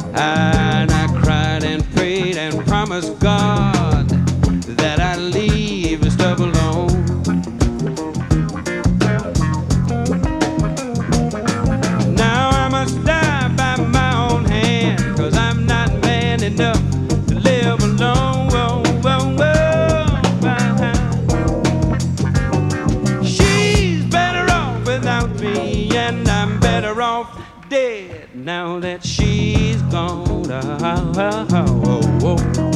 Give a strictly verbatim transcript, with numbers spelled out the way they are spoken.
And I cried and prayed and promised God that I'd leave the stuff alone. Now I must die by my own hand, 'cause I'm not man enough to live alone. Whoa, whoa, whoa. She's better off without me, and I'm better off dead now that she's gone. Oh, oh, oh, oh.